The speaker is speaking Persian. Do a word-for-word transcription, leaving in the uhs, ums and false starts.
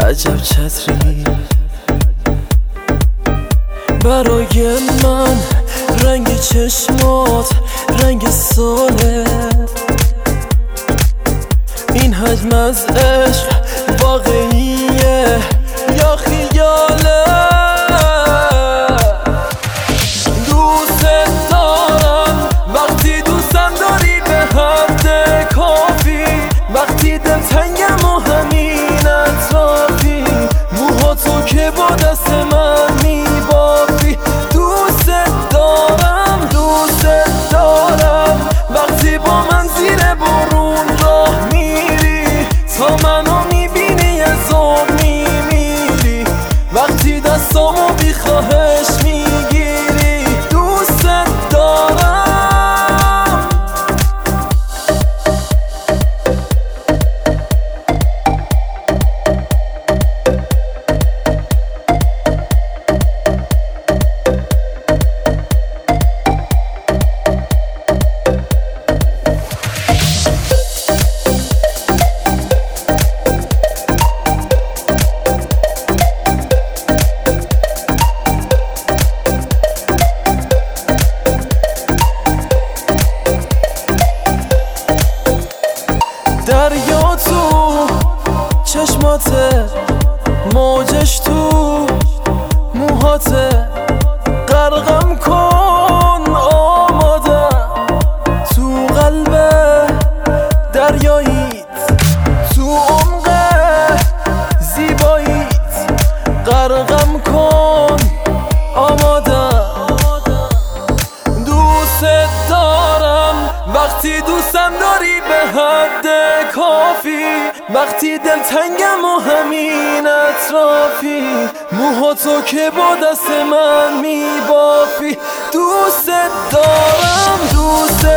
عجب چتری برای من، رنگ چشمات رنگ ساله. این حجم از عشق واقعیه یا خیاله؟ دوست دارم وقتی دوستم داری به حد کافی، وقتی دل تنگم و همین اطرافی، موهاتو که با دست من میبافی. دوست دارم دوست دارم وقتی با من زیر بارون راه میری، تا منو میبینی از آب میمیری، وقتی دستامو بی خواهش میگیری. دوست دارم دریا تو چشماته، موجش تو موهاته، غرقم کن آماده تو قلب دریاییت، تو عمق زیباییت، غرقم کن آماده. دوست دارم وقتی دوستم داری به حد کافی، وقتی دل تنگم و همین اطرافی، موهاتو که با دست من میبافی. دوست دارم دوست